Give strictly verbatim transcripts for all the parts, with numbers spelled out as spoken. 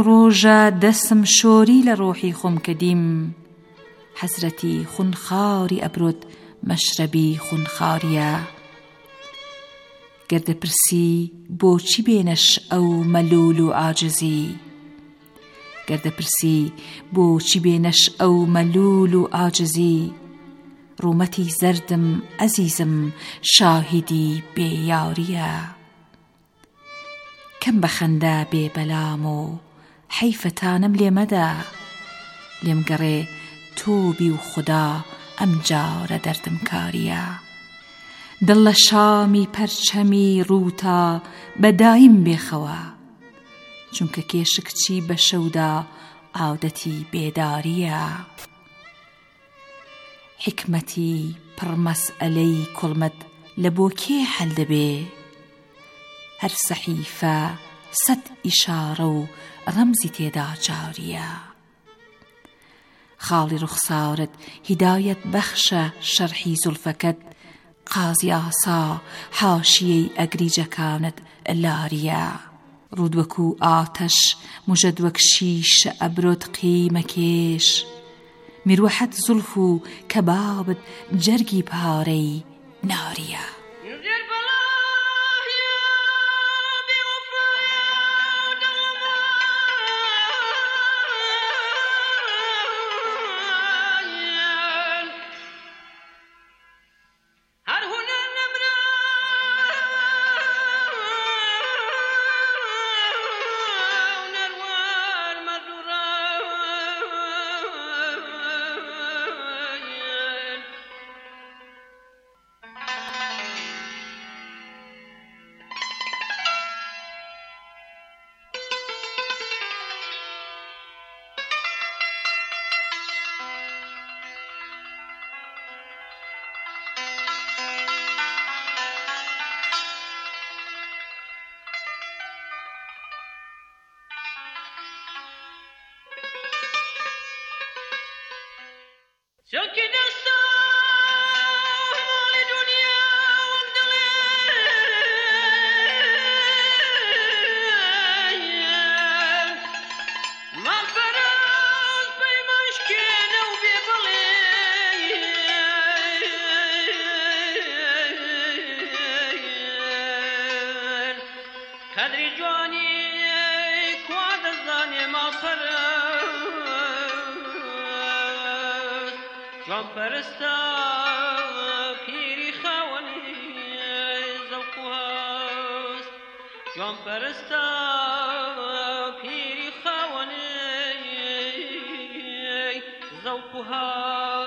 لەو ڕۆژە دەسم شۆری لە ڕۆحی خۆم کەدیم حەزرەتی خونخاری ئەبرۆت مەشرەبی خونخاریە گەردەپرسی بۆچی بێنەش ئەو مەلول و عاجزی گەردەپرسی بۆچی بێنەش ئەو مەلول و عاجزی ڕوومەتی زەردم ئەزیزم شاهیدی بێیاریە کەم بەخەندە بێ بەلام و حەیفەتانم لێ مەدە لێم گەڕێ تۆبی و خوددا ئەم جارە دەردم کاریە دڵ لە شامی پەرچەمی ڕووتا بەدایم بێخەوە چونکە کێشکچی بە شەودا عادەتی بێداریە حکمەتی پڕمەسئەلەی کوڵمت لە بۆ کێ حەل دەبێ هەر سەحیفە سەد ئیشارە و ڕەمزی تێدا جاریە خاڵی ڕوخسارت هیدایەت بەخشە شەرحی زولفەکەت قازی ئاسا حاشیەی ئەگریجەکانت لاریە ڕوود وەکو ئاتەش موژەد وەک شیشە ئەبرۆت قیمەکێش میروەحەت زولف و کەبابت جەرگی پارەی ناریە شوكي دستا مال دنيا وقدلين ما الفراغ بي مشكين وبيبلين كدري جواني كواد الزاني ما الفراغ جوان پرستا پیری خوانی ذوق هست جوان پرستا پیری خوانی ذوق هست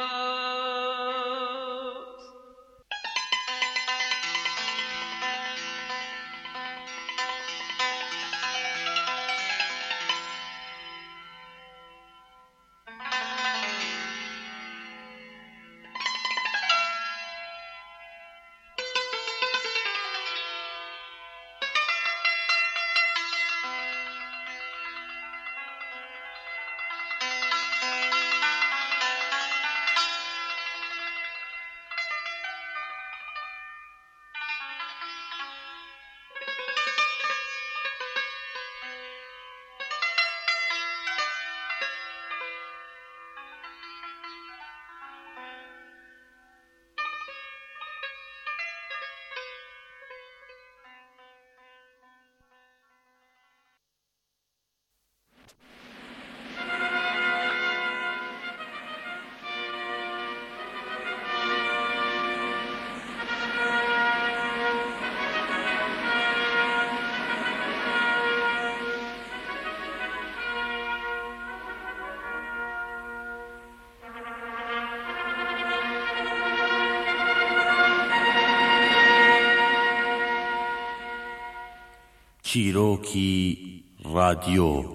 چیرۆکی رادیۆ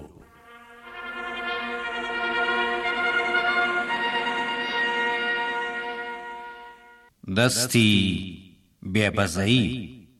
دەستی بێبەزەیی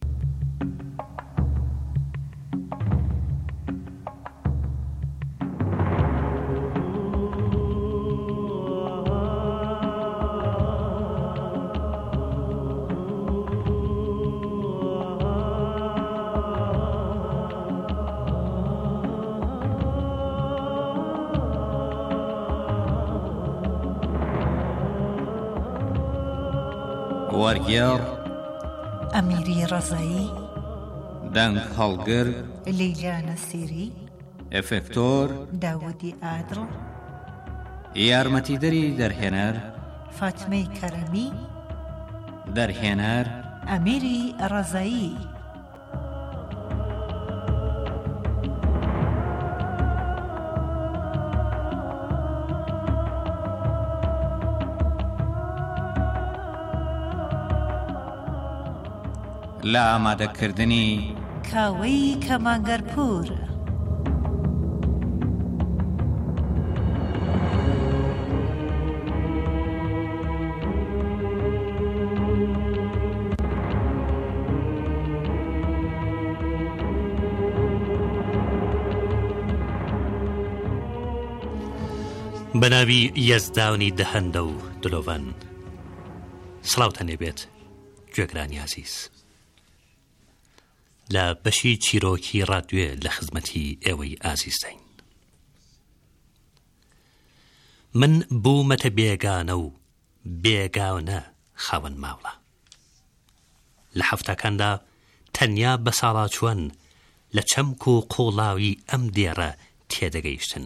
وەرگێڕ ئەمیری ڕەزایی، دەنگ هەڵگر لەیلا نەسیری، ئێفێکتۆر داودی ئادڵ، یارمەتیدەری دەرهێنەر فاتمەی کەرەمی، دەرهێنەر ئەمیری ڕەزایی. لە ئامادەکردنی کاوەی کەمانگەرپور. بەناوی یەزداونی دەهەندە و دلۆڤەن. سڵاوتەنێ بێت گوێگرانی عزیز. لە بەشی چیرۆکی ڕادیۆ لە خزمەتی ئێوەی ئازیزدەین. من بوومەتە بێگانە و بێگاونە خاوەن ماوڵە. لە هەفتەکاندا تەنیا بە ساڵاچووەن لە چەمک و قوڵاوی ئەم دێڕە تێدەگەیشتن.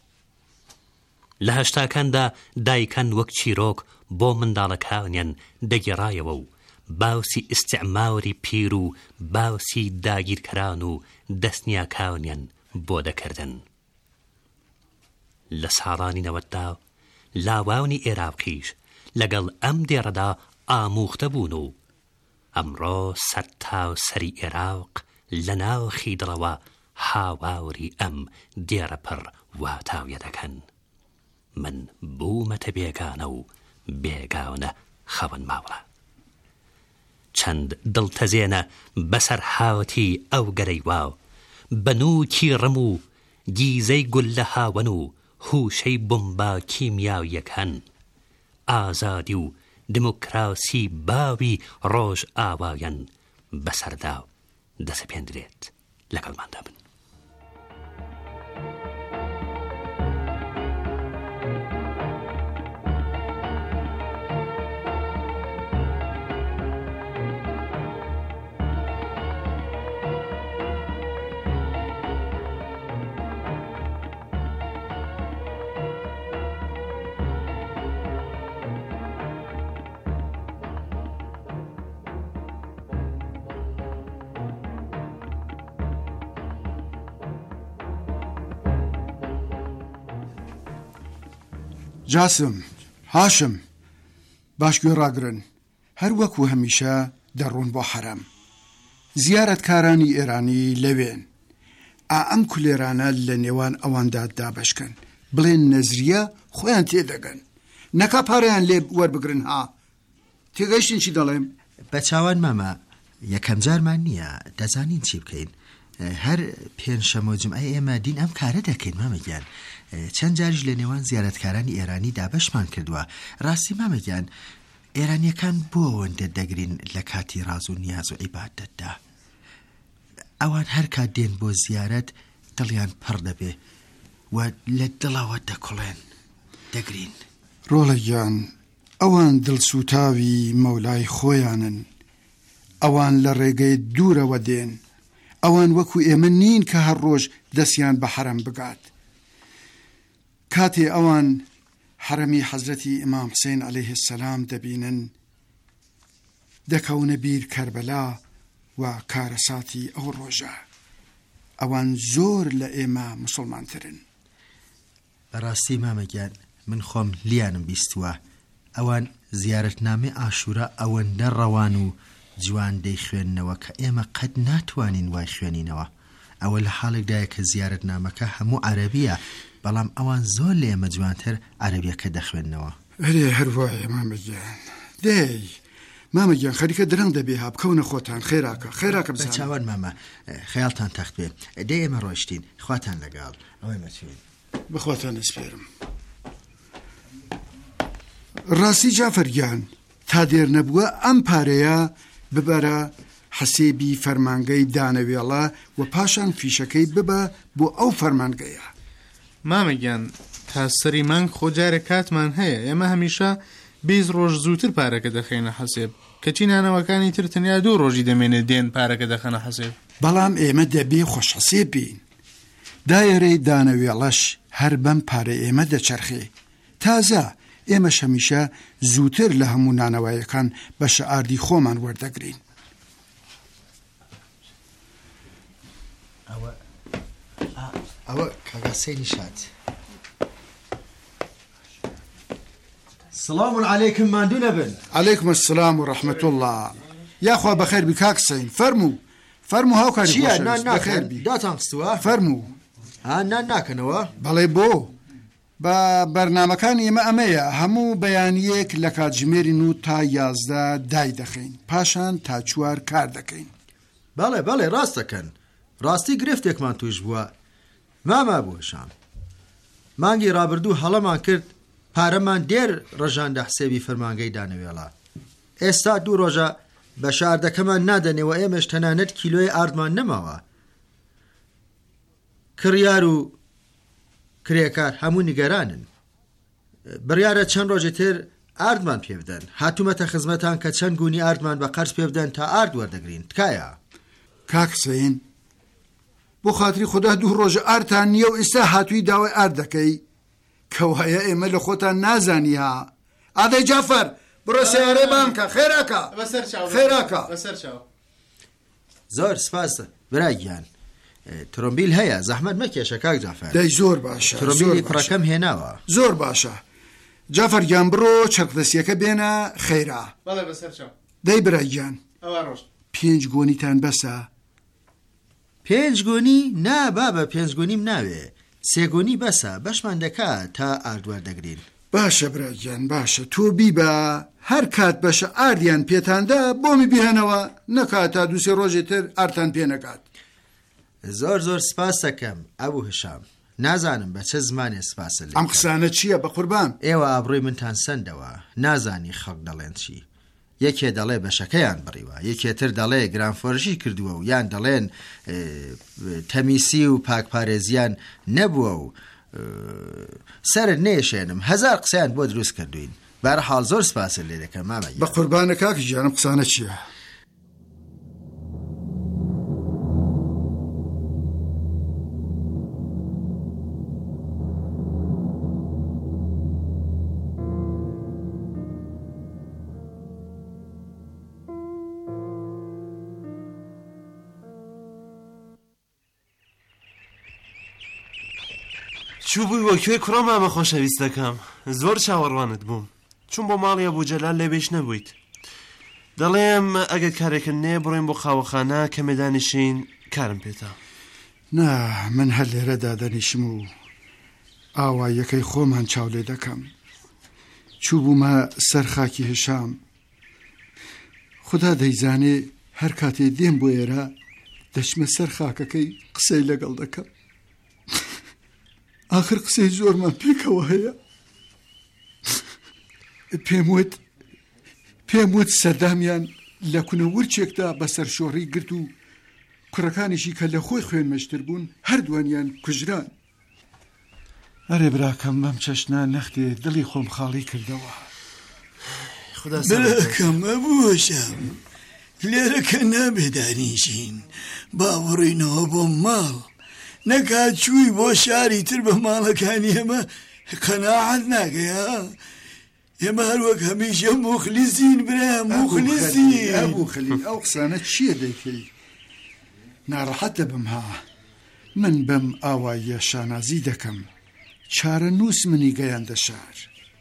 لە هەشتاکاندا دایکان وەک چیرۆک بۆ منداڵەکانیان دەگێڕایەوە و باوسی ئیستیعماری پیر و باوسی داگیرکەران و دەستنیاکانیان بۆ دەکردن. لە ساڵانی نەوەتدا لاواونی عێراقیش لەگەڵ ئەم دێڕەدا ئاموختە بوون و ئەمڕۆ سەرتاو سەری عێراق لە ناوخی دڵەوە هاواوری ئەم دێڕە پڕ واتاویە دەکەن. من بوومەتە بێگانە و بێگاونە خەون ماوڵە. چەند دڵتەزێنە بەسەر هاوتی ئەو گەرەی واو، بەنووکی ڕم و گیزەی گول لە هاوەن و هوشەی بۆمبا کیمیاویەکەن. ئازادی و دموکراسی باوی ڕۆژ ئاوایەن بەسەردا دەسەپێندرێت. لەگەڵماندا بن. جاسم، هاشم، باش گوێ ڕاگرن. هەر وەکو هەمیشە دەڕۆن بۆ حەرەم. زیارەتکارانی ئێرانی لەوێن. ئا ئەم کولێرانە لە نێوان ئەواندا دابەشکەن، بڵێن نەزریە خۆیان تێدەگەن، نەکا پارەیان لێ وەربگرن. ها تێگەیشتین چی دەڵێم؟ بە چاوان مامە، یەکەم جارمان نییە، دەزانین چی بکەین. هەر پێنجشەمە و جمعە ئێمە دین ئەم کارە دەکەین مامەگیان. چەند جاریش لە نێوان زیارەتکارانی ئێرانی دابەشمان کردووە. ڕاستی مامەگیان، ئێرانیەکان بۆ ئەوەندە دەگرین لە کاتی ڕاز و نیاز و عیبادەتدا. ئەوان هەر کات دێن بۆ زیارەت دڵیان پڕ دەبێ و لە دڵەوە دەکوڵێن دەگرین. ڕۆڵەگیان، ئەوان دڵسوتاوی مەولای خۆیانن. ئەوان لە ڕێگەی دوورەوە دێن. ئەوان وەکو ئێمە نین کە هەر ڕۆژ دەستیان بە حەرەم بگات. کاتێ ئەوان حەرەمی حەزرەتی ئیمام حوسێن عەلەیه السەلام دەبینن، دەکەونە بیر کەربەلا و کارەساتی ئەو ڕۆژە. ئەوان زۆر لە ئێمە موسڵمانترن. بەڕاستی مامەگیان، من خۆم لیانم بیستووە. ئەوان زیارەتنامێ ئاشورا ئەوەندە ڕەوان و جوان دەیخوێننەوە کە ئێمە قەت ناتوانین وای خوێنینەوە. ئەوە لە حاڵێکدایە کە زیارەتنامەکە هەموو عەرەبیە، بەڵام ئەوان زۆر لە ئێمە جوانتر عەرەبیەکە دەخوێننەوە. هەرێ هەروایە مامەگیان. دەی مامەگیان، خەریکە درەنگ دەبێ ها بکەونە خۆتان. خێراکە خێراکە بە چاوان مامە، خەیاڵتان تەخت بێ. دەی ئێمە ڕۆیشتین، خواتان لەگەڵ. ئەوەی مەچوین بخواتان دەسپێرم. ڕاستی جافەرگیان، تا دێر نەبووە ئەم پارەیە ببەرە حەسێبی فەرمانگەی دانەوێڵە و پاشان فیشەکەی ببە بۆ ئەو فەرمانگەیە. مامەگیان، تا سەری مانگ خۆجارە کاتمان هەیە، ئێمە هەمیشە بیست ڕۆژ زووتر پارەکە دەخێنە حەسێب. کەچی نانەوەکانی تر تەنیا دوو ڕۆژی دەمێنێت دێن پارەکە دەخەنە حەسێب. بەڵام ئێمە دەبێ خۆشحەسێب بین. دایرەی دانەوێڵەش هەر بەم پارە ئێمە دەچەرخێ. تازە ئێمە شەمیشە زووتر لە هەموو نانەوایەکان بەشە ئاردی خۆمان وەردەگرین. ئەوە ئەوە کاگاسەی نیشات. سڵام عەلەیکم ماندوو نەبن. عەلەیکم السلام و ڕەحمەت الله. یاخوا بەخێر بی کاک سەین. فەرموو فەرموو هاوکاری چییە نان خۆشەویست بەخێر ناکەن؟ بی. داتان خستووە؟ فەرموو. ها نان ناکەنەوە؟ بەڵێ بۆ بە بەرنامەکان ئێمە ئەمەیە هەموو بەیانیەک لە کاتژمێری نو تا یازدە دای دەخەین پاشان تا چوار کار دەکەین. بەڵێ بەڵێ ڕاست دەکەن. ڕاستی گرفتێکمان توش بووە. ماما بووە شام. مانگی ڕابردوو هەڵەمان کرد پارەمان دێر ڕەژاندە حسێبی فەرمانگەی دانەوێڵە. ئێستا دوو ڕۆژە بە شاردەکەمان نادەنێەوە ئێمەش تەنانەت کیلۆی ئاردمان نەماوە. کڕیار و کرێکار هەموو نیگەرانن. بڕیارە چەند ڕۆژێ تر ئاردمان پێ بدەن. هاتوومەتە خزمەتان کە چەند گونی ئاردمان بە قەرز پێ بدەن تا ئارد وەردەگرین. تکایە کاک سەین بۆ خاتری خوددا دوو ڕۆژە ئارتان نییە و ئێستا هاتووی داوای ئارد دەکەی کەوایە ئێمە لە خۆتان نازانی ها. ئادەی جافەر بڕۆ سیارەی بانکە خێراکە خێراکە. زۆر سپاس برای گیان. ترۆمبیل هەیە زەحمەت مەکێشە کاک جافەر. دەی زۆر باشە. ترۆمبیلی کوڕەکەم هێناوە. زۆر باشە. جافەر گیان بڕۆ چەرخدەستیەکە بێنە خەیرا. دەی برای گیان پێنج گۆنیتان بەسە. پێنج گۆنی نا بابە پێنج گۆنیم ناوێ. سێگۆنی بەسە بەشمان دەکات تا ئاردوەردەگرین. باشە براگیان باشە تۆ بیبە هەر کات بەشە ئاردیان پێتاندا بۆمی بیهێنەوە نەکات تا دووسێ ڕۆژێ تر ئارتان پێ نەکات. زۆر زۆر سپاس دەکەم ئەبوو هشام. نازانم بە چه زمانێ سپاسە لێ. ئەم قسانە چییە بە قوربان؟ ئێوە ئابڕۆی منتان سندەوە نازانی خەڵک دەڵێن چی. یەکێ دەڵێ بەشەکەیان بڕیوە یەکێتر دەڵێ گرانفۆرژی کردووە و یان دەڵێن تەمیسی و پاکپارێزیان نەبووە و سەرت نێشێنم هەزار قسەیان بۆ دروست کردوین. بەرحاڵ زۆر سپاسە لێ دەکەم مامەگیان. بە قوربانە کاکی گیانم قسانە چییە؟ چوو بووی وەکوێ کوڕە مامە خۆشەویستەکەم زۆر چاوەڕوانت بووم چون بۆ ماڵی ئەبوجەلال لێبێش نەبوویت. دەڵێم ئەگەر کارێکن نێ بڕۆین بۆ خاوەخانە کە مێدانیشین کارم پێێتە. نا من هەر لێرەدا دەنیشم و ئاوایەکەی خۆمان چاو لێ دەکەم. چوو بوومە سەر خاکی هشام. خدا دەیزانێ هەر کاتێ دێم بۆ ئێرە دەچمە سەر خاکەکەی قسەی لەگەڵ دەکەم. آخر قسەی زۆرمان پێکەوە هەیە. پێم وت پێم وت سەردامیان لە کونە ورچێکدا بەسەر شۆڕی گرت و کوڕەکانیشی کە لە خۆی خوێنمەشتر بوون هەردووانیان کوژران. ئەرێ براکەم بەم چەشنە نەختێ دڵی خۆم خاڵی کردەوە. براکەم ئەبووشەم لێرەکە نابێدانیشین با بڕینەوە بۆ ماڵ نەکات چووی بۆ شاری تر بە ماڵەکانی ئێمە قەناعەت ناکەیە. ئێمە هەروەک هەمیشە موخلیسین برا موخلیسین. ئەبوو خەلیل ئەو قسانە چییە دەیکەی؟ ناڕەحەت دەبم ها من بەم ئاواییە شانازی دەکەم چارە نووس منی گەیاندە شار.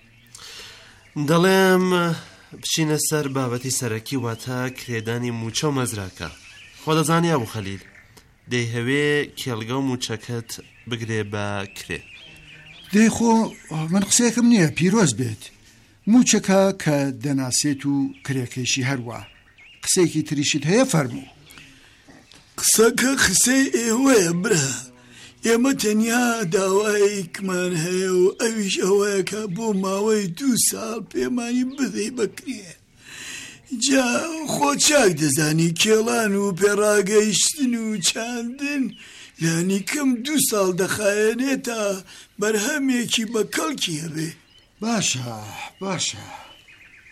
دەڵێم بچینە سەر بابەتی سەرەکی واتە کرێدانی موچە و مەزراکە. خۆ دەزانی ئەبوو خەلیل دەی هەوێ کێڵگە و موچەکەت بگرێ بە کرێ. دەی خۆ من قسەیەکم نییە پیرۆز بێت موچەکە کە دەناسێت و کرێکێشی هەروە. قسەیەکی تریشت هەیە فەرموو. قسەکە قسەی ئێوەیە برا ئێمە تەنیا داوایەکمان هەیە و ئەویش ئەوەیە کە بۆ ماوەی دوو ساڵ پێمانی بدەی بکرێ. جا خۆ چاک دەزانی کێڵان و پێڕاگەیشتن و چاندن لانی کەم دوو ساڵ دەخایەنێتە بەرهەمێکی بە کەڵکی هەبێ. باشە باشە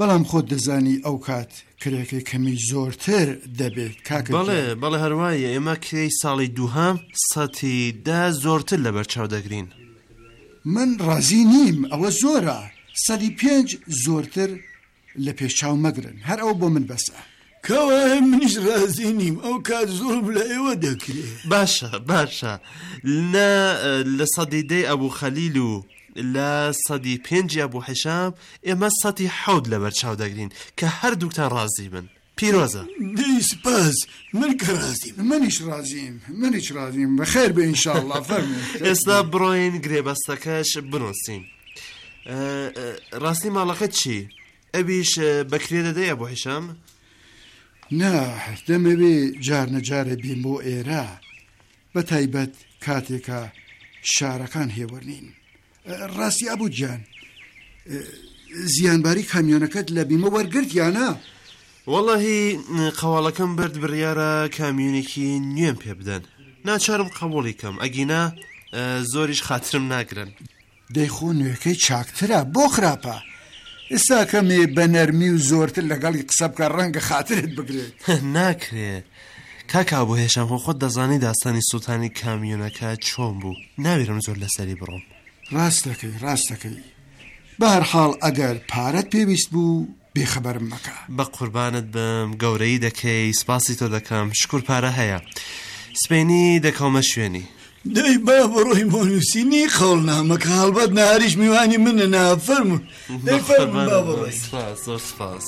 بەڵام خۆت دەزانی ئەو کات کرێکەی کەمی زۆرتر دەبێت کاکە بەڵێ بەڵێ هەروایە ئێمە کرێی ساڵی دووهەم سەتی دا زۆرتر لە بەرچاو دەگرین. من ڕازی نیم، ئەوە زۆرە. سەدی پێنج زۆرتر لە پێشچاو مەگرن، هەر ئەو بۆ من بەسە. کەوایە منیش ڕازی نیم، ئەو کات زۆر لە ئێوە دەکرێت. باشە باشە لە لە سەدی دەی ئەبوو خەلیل و لە سەدی پێنجی ئەبوو حیشام ئێمە سەتی حەوت لە بەرچاو دەگرین کە هەردووکتان ڕازی بن. پیرۆزە. دەی سپاس، من کە ڕازیم. منیش ڕازیم، منیش ڕازیم. بەخێر بێ ئینشاءڵڵا. فەرمووی. ئێستا بڕۆین گرێبەستەکەش بنووسین. ڕاستی ماڵەکەت چی؟ ئەویش بەکرێ دەدەی ئەبوو حیشام؟ نا، دەمەوێ جار نەجارە بین بۆ ئێرە، بە تایبەت کاتێکە شارەکان هێوەرنین. ڕاستی ئەبوو گیان، زیانباری کامیۆنەکەت لە بیمە وەرگرت یانە؟ وەڵڵاهی قەواڵەکەم برد بڕیارە کامیۆنێکی نوێم پێ بدەن. ناچارم قبوڵی کەم، ئەگینا زۆریش خاترم ناگرن. دەیخۆ نوێەکەی چاکترە بۆ خراپە. ئێستا کەمێ بە نەرمی و زۆرتر لەگەڵی قسە بکە ڕەنگە خاترت بگرێت. ناکرێت. کاکا بۆ هێشام خۆ خۆت دەزانی داستانی سووتانی کامیۆنەکە چۆن بوو. ناویرم زۆر لەسەری بڕۆم. ڕاستەکەی ڕاستەکەی. بە هەر حاڵ ئەگەر پارەت پێویست بوو بێخەبەرم مەکە. بە قوربانت بم، گەورەی دەکەی، سپاسی تۆ دەکەم. شکر پارە هەیە، سپێنی دەکەومە شوێنی. دەی با بڕۆی بۆ نووسینی خەڵنامەکە هەڵبەت نهاریش میوانی منە نافەرمو. دەی فەرمو با بڕۆی. سپاس زۆر سپاس.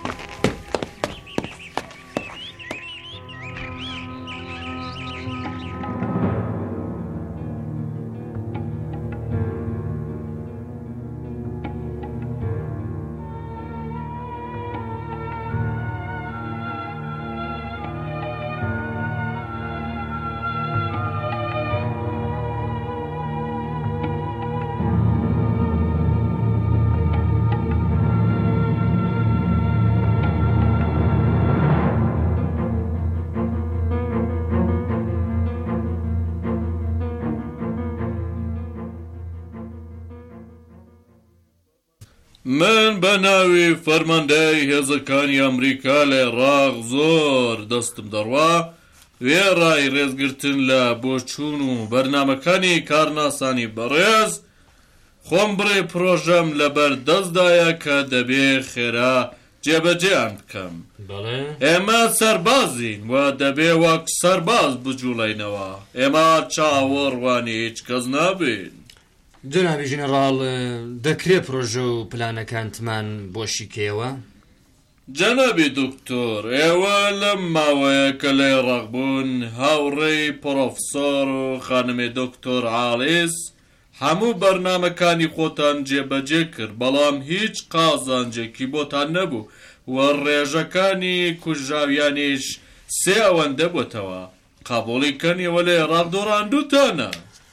من بە ناوی فەرماندەی هێزەکانی ئەمریکا لە عێراق زۆر دەستم دەڕوا وێڕای ڕێزگرتن لە بۆچوون و بەرنامەکانی کارناسانی بەڕێز خۆم بڕێ پرۆژەم لەبەر دەستدایە کە دەبێ خێرا جێبەجێیان بکەم. ئێمە سەربازین و دەبێ وەک سەرباز بجوڵێنەوە. ئێمە چاوەڕوانی هیچ کەس نابین. جنابی ژنەڕاڵ، دەکرێت پرۆژە و پلانەکانتمان بۆشی کێوە؟ جەنابی دکتۆر، ئێوە لەم ماوەیە کە لە عێراق بوون هاوڕێی پرۆفسۆر و خانمێ دکتۆر عالیس هەموو بەرنامەکانی خۆتان جێبەجێ کرد، بەڵام هیچ قازانجێکی بۆتان نەبوو و ڕێژەکانی کوژاویانیش سێ ئەوەندە بۆتەوە. قابوڵی کەنیەوە لە عێراق دۆڕاندووتانە.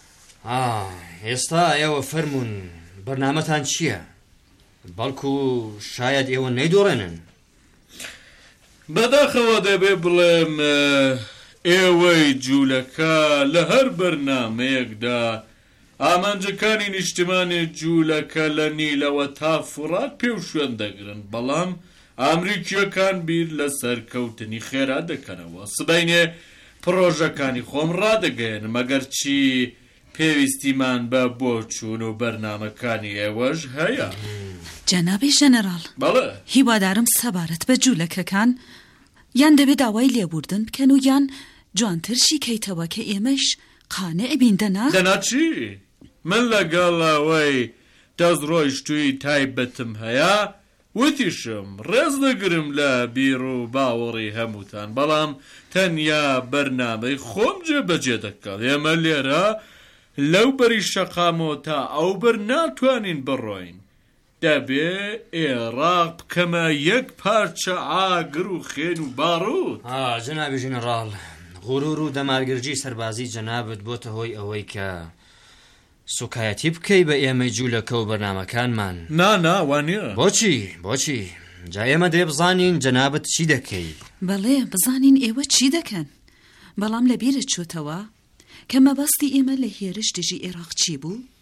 ئێستا ئێوە فەرمون بەرنامەتان چییە؟ بەڵکو شاید ئێوە نەیدۆڕێنن. بەداخەوە دەبێ بڵێم ئێوەی جوولەکە لە هەر بەرنامەیەکدا ئامانجەکانی نیشتمانی جوولەکە لە نیلەوە تا فڕات پێو شوێن دەگرن، بەڵام ئامریکیەکان بیر لە سەرکەوتنی خێرا دەکەنەوە. سبەینێ پرۆژەکانی خۆم ڕادەگەێن مەگەر چی پێویستیمان بە بۆچوون و بەرنامەکانی ئێوەش هەیە. جەنابی ژەنەڕاڵ، بەڵێ هیوادارم سەبارەت بە جوولەکەکان یان دەبێت داوای لێبوردن بکەن و یان جوانتر شیکەیتەوە کە ئێمەش قانع بین دەنا؟ دەنا چی؟ من لەگەڵ ئەوەی دەست ڕۆیشتووی تایبەتم هەیە وتیشم ڕێز دەگرم لە بیر و باوەڕی هەمووتان، بەڵام تەنیا بەرنامەی خۆم جێبەجێ دەکات. ئێمە لێرە لەو بەری شەقامەوە تا ئەو بەر ناتوانین بڕۆین. دەبێ عێراق بکەمە یەک پارچە ئاگر و خێن و باڕوت. جەنابی ژنەڕاڵ، غورور و دەمارگرجی سەربازی جەنابت بۆتە هۆی ئەوەی کە سوکایەتی بکەی بە ئێمەی جوولەکە و بەرنامەکانمان. نا نا وانە. بۆچی بۆچی جا ئێمە دێ بزانین جەنابەت چی دەکەی. بەڵێ بزانین ئێوە چی دەکەن، بەڵام لە بیرت چوتەوە کە مەبەستی ئێمە لە هێرش دژی عێراق چی بوو؟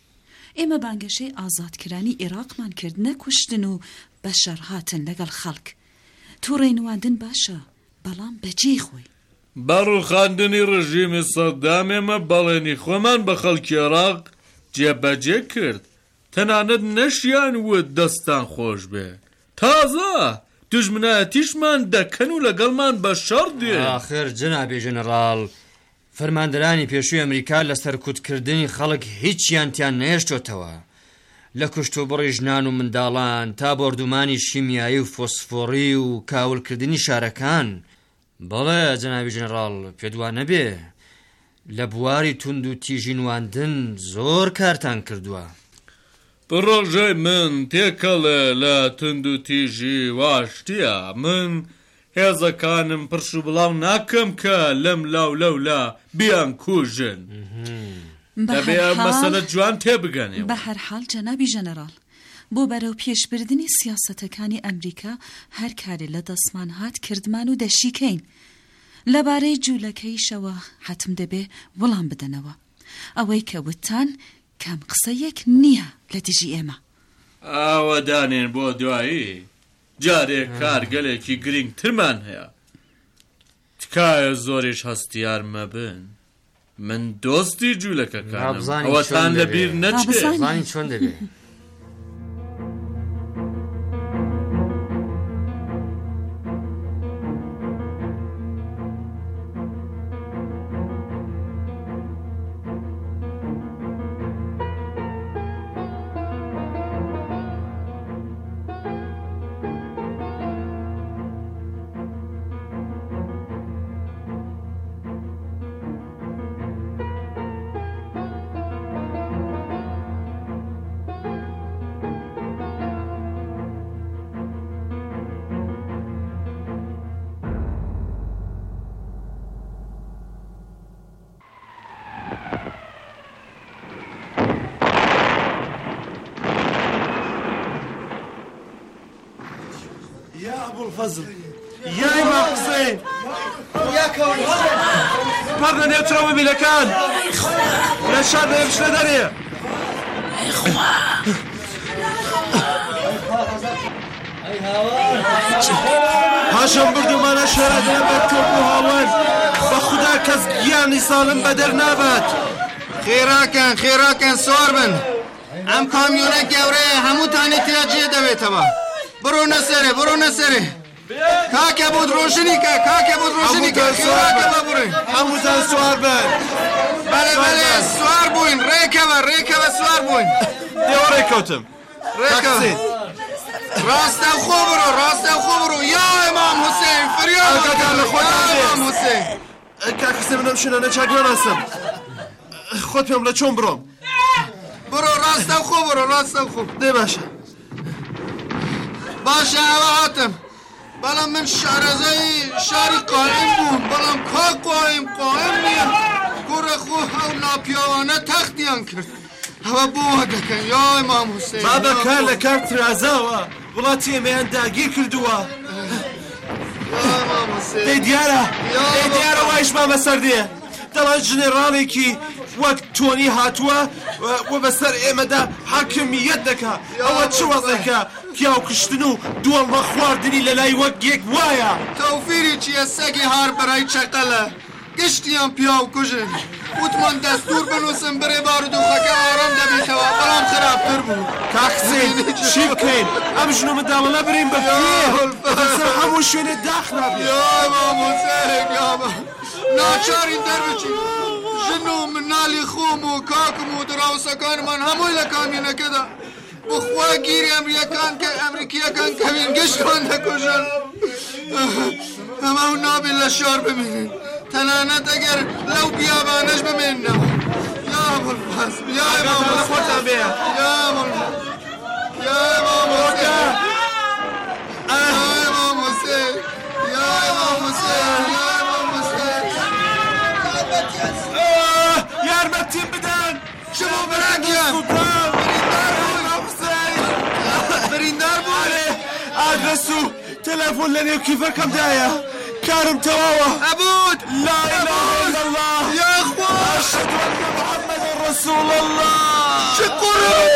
ئێمە بانگەشەی ئازادکرانی عێراقمان کرد، نەکوشتن و بەشەر هاتن لەگەڵ خەڵک. تووڕێنواندن باشە، بەڵام بەجێ خۆی. بەڕووخاندنی ڕژیمی سەدام ئێمە بەڵێنی خۆمان بە خەڵکی عێراق جێبەجێ کرد، تەنانەت نەشیان وت دەستان خۆش بێ، تازە دژمنایەتیشمان دەکەن و لەگەڵمان بە شەڕ دێ. ئاخر جەنابێ ژەنەڕاڵ، فەرماندەرانی پێشووی ئەمریکا لە سەرکوتکردنی خەڵک هیچیان تیان نەهێشتۆتەوە، لە کشت و بڕی ژنان و منداڵان تا بۆردومانی شیمیایی و فۆسفۆری و کاولکردنی شارەکان. بەڵێ جەنابی ژەنەڕاڵ، پێدوان نەبێ لە بواری توند و تیژی نواندن زۆر کارتان کردووە. پڕۆژەی من تێکەڵێ لە تند و تیژی واشتیە، من هێزەکانم پرش و بڵاو ناکەم کە لەم لاو لەولا بیان کوژن. دەبێ مەسەلە جوان تێبگەنێ. بە هەر حاڵ جەنابی ژەنەڕاڵ، بۆ بەرەو پێشبردنی سیاسەتەکانی ئەمریکا هەر کارێ لە دەستمان هات کردمان و دەشیکەین. لەبارەی جوولەکەیشەوە حتم دەبێ وەڵام بدەنەوە. ئەوەی کە وتان کەم قسەیەک نییە لە دژی ئێمە. ئاوە دانێن بۆ دوایی، جارێک کار گەلێکی گرنگترمان هەیە. تکایە زۆریش هەستیار مەبن، من دۆستی جوولەکەکانم، ئەوەتان لەبیر نەچێت. زانی چۆن دەبێ. فەزل یای ما حسین پەڕنە نێوترەوە مەبیلەکان لە شار بە بشنە دەرێ. هاشم بردومانە شێرە دێ بە تۆپ و هاوەن، بە خودا کەس گیانی ساڵم بەدەر نابات. خێراکەن خێراکەن سوار بن، ئەم کامیۆنە گەورەیە هەمووتانی تیا جێ دەوێتەوە. بڕۆنە سەرێ بڕۆنە سەرێ. کاکە بۆ درۆژنی کە کاکە بۆ درۆژنی کە خێراکە ببڕین. هەمووتان سوار بن. بەڵێ بەڵێ سوار بووین، ڕێکەوە ڕێکەوە سوار بووین. دێوە ڕێکەوتم. ڕێکەوە ڕاستە خۆ بڕۆ ڕاستە خۆ بڕۆ. یا ئیمام حوسێن فریاد ئەگەکان لە خۆتان یا ئیمام حوسێن. کاک حوسێن منەم شوێنانە چاک ناناسم، خۆت پێم لە چۆن بڕۆم. بڕۆ ڕاستە خۆ بڕۆ ڕاستە خۆ. دێ باشە باشە ئەوە هاتم، بەڵام من شارەزای شاری قائم بووم، بەڵام کا قائم قائم نییە. کوڕە خۆ هەو ناپیاوانە تەختیان کرد. ئەوە بۆ وا دەکەن یا ئیمام حوسێن. بابە کار لە کار ترازاوە، وڵاتی ئێمەیان داگیر کردووە. دەی دیارە دەی دیارە وایش مامە سەر دێ. دەڵێن ژنێڕاڵێکی وەک تۆنی هاتووە و بەسەر ئێمەدا حاکمیەت دەکا. ئەوە چ وەزێکە؟ پیاو کشتن و دووەڵمە خواردنی لە لای وەک یەک وایە. تەوفیری چیە سەگی هار بەرای چەقەلە، گشتیان پیاو کوژن. وتمان دەستور بنووسم بڕێ بارودۆخەکە ئارام دەبێتەوە، بەڵام خراپتر بوو. کاک حوسێن چی بکەین؟ ئەم ژن و منداڵانە برین بە پێ، بەسەر هەموو شوێنێ داخرابێت. یا ئیمام حوسێن یا ناچارین دەربچین. ژن و مناڵی خۆم و کاکم و دراوسەکانمان هەمووی لە کامێنەکەدا. بخوا گیری ئەمریکان کە ئەمریکیەکان کەوین گشتمان دەکوژن. ئەمە نابێت لە شار بمێنین، تەنانەت ئەگەر لەو بیابانەش بمێننەوە. یا ئەبوالفەزل یا ئیمام خۆتان بێ. یا یا ئیمام حوسێن یا ئیمام حوسێن یا ئیمام حوسێن یا ئیمام حوسێن. یارمەتیم بدەن. چ بۆ بەراگیان بریندار بوو. ئادرەس و تەلەفۆن لە نێو کیفەکەمدایە، کارم تەواوە. ئەبوود لا إله إلا الله یا خوا أشهد أن محمد رسول الله. چ قورە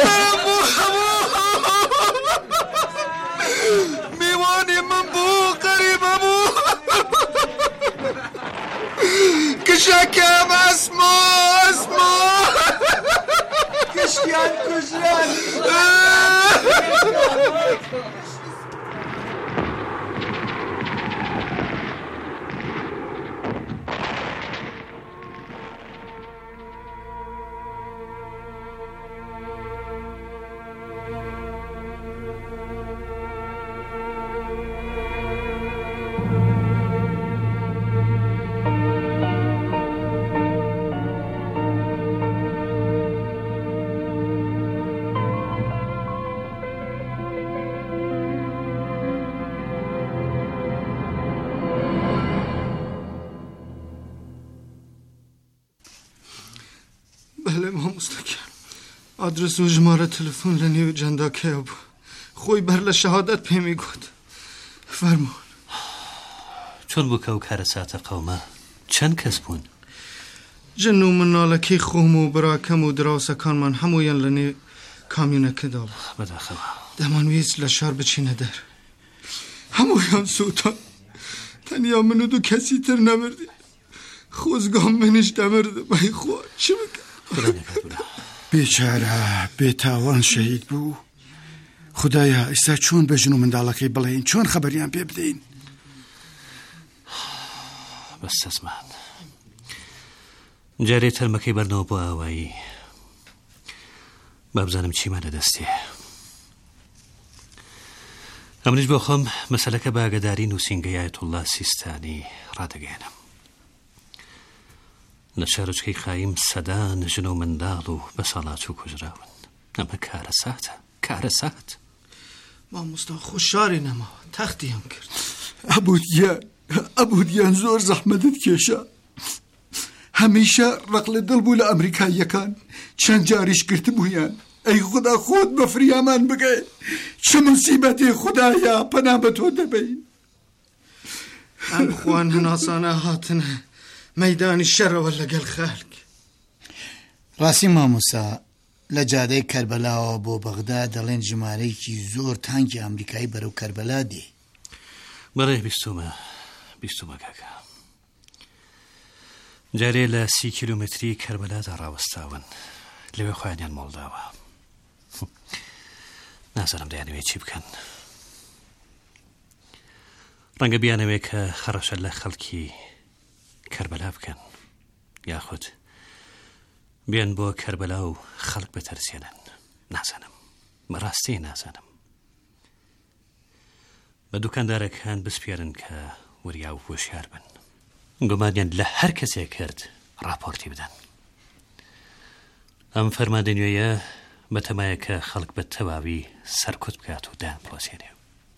مامۆستاکەم ئادرس و ژمارە تەلەفۆن لە نێو جەنداکەیە بوو خۆی بەر لە شەهادەت پێمی گوت فەرموو چۆن بوو کە ئەو کارە ساتە قەومە چەند کەس بوون جن و مناڵەکەی خۆم و براکەم و دراوسەکانمان هەموویان لە نێو کامیونەکەدا بوو بەداخەوە دەمانویست لە شار بچینە دەر هەموویان سووتان تەنیا من و دوو کەسی تر نەمردی خۆزگام منیش دەمردم بەی خوا چی بکەم بێچارە بێتاوان شەهید بوو خدایە ئێستا چۆن بە ژن و منداڵەکەی بڵێین چۆن خەبەریان پێ بدەین بەستە زمان جارێ تەرمەکەی بەرنەوە بۆ ئاوایی با بزانم چیمانە دەستێ ئەمنیش بۆ خۆم مەسەلەکە باگەداری نووسینگەی ئایەتوڵڵا سیستانی ڕادەگەێنم لە شارۆچکەی خایم سەدان ژن و منداڵ و بە ساڵات و کوژراون ئەمە کارە ساتە کارە سات مامۆستا خۆ شاری نەماوە تەختیان کرد ئەبوودیان ئەبوودیان زۆر زەحمەتت کێشە هەمیشە ڕق لە دڵ بوو لە ئەمریکاییەکان چەند جاریش گرتبوویان ئەی خدا خۆت بە فریامان بگەێ چه موسیبەتێ خدایە پەنا بە تۆ دەبەین ئەم خوان هەناسانە هاتنە مەیدانی شەرەوە لەگەڵ خەڵک ڕاستی مامۆستا لە جادەی کەربەلاوە بۆ بەغدا دەڵێن ژمارەیەکی زۆر تانکی ئەمریکایی بەرەو کەربەلا دێ بەڕێ بیستومە بیستومە کاکە جارێ لە سی کیلومتری کەربەلادا ڕاوەستاون لەوێ خۆیانیان مۆڵداوە نازانم دەیانەوێ چی بکەن ڕەنگە بیانەوێ کە خەڕەشە لە خەڵکی کەربەلا بکەن یاخود بیان بۆ کەربەلا و خەڵک بتەرسێنن نازانم بەڕاستی نازانم بە دوکاندارەکان بسپێرن کە وریا و هۆشیار بن گومانیان لە هەر کەسێک کرد راپۆرتی بدەن ئەم فەرماندە نوێیە بەتەمایە کە خەڵک بە تەواوی سەرکوت بکات و دان پرۆسێنێ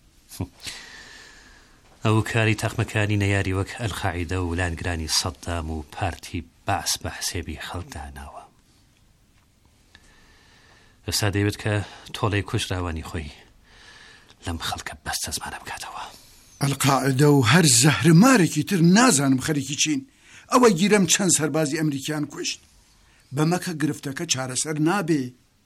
ئەو کاری تەخمەکانی نەیاری وەک ئەلخاعیدە و لانگرانی سەدام و پارتی باس بە حسێبی خەڵکدا ناوە ئێستا دەیوێت کە تۆڵەی کوژراوانی خۆی لەم خەڵکە بەستە زمانە بکاتەوە ئەلقاعدە و هەر زەهرمارێکی تر نازانم خەریکی چین ئەوە گیرم چەند سەربازی ئەمریکیان کوشت بەمەکە گرفتەکە چارەسەر نابێ